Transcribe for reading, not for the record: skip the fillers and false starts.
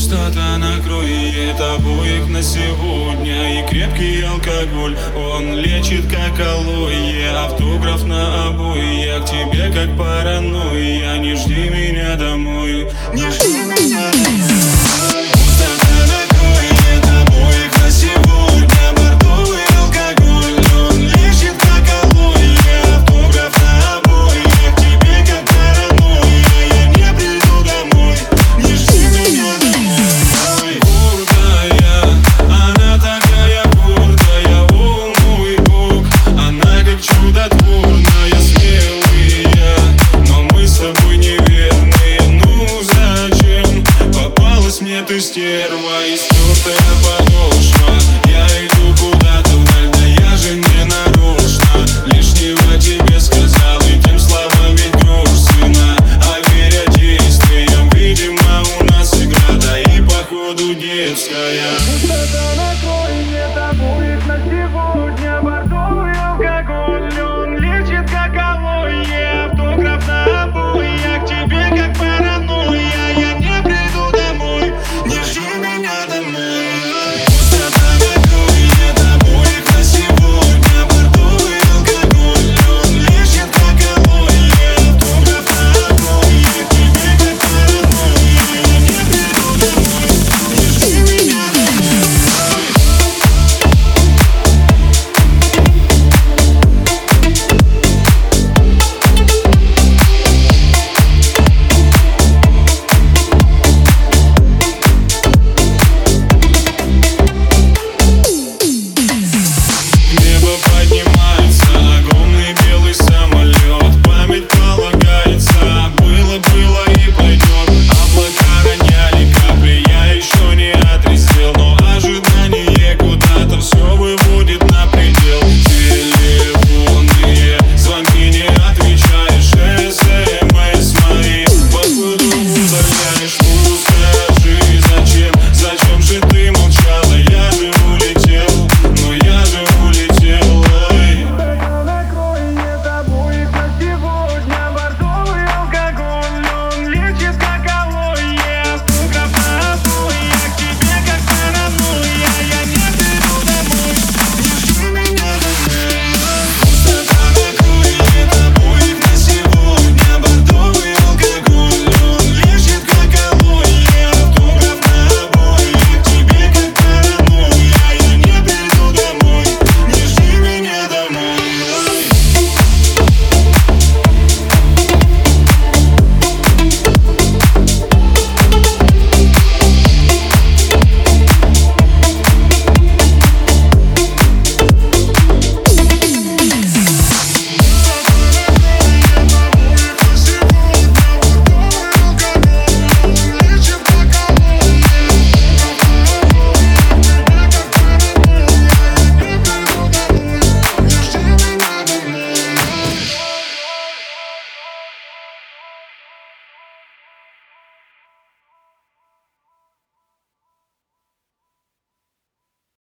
Пустота накроет обоих на сегодня. И крепкий алкоголь, он лечит как алоэ. Автограф на обои, к тебе как паранойя. Не жди меня домой, не жди меня домой. Пустота накроет обоих на сегодня. Бордовый алкоголь, он лечит как алоэ. Автограф на обои, к тебе как паранойя. Я не приду домой, не жди меня домой. Гордая, она такая гордая, о мой Бог. Она как чудотворная, смелая, но мы с собой неверные. Ну зачем попалась мне ты, стерва?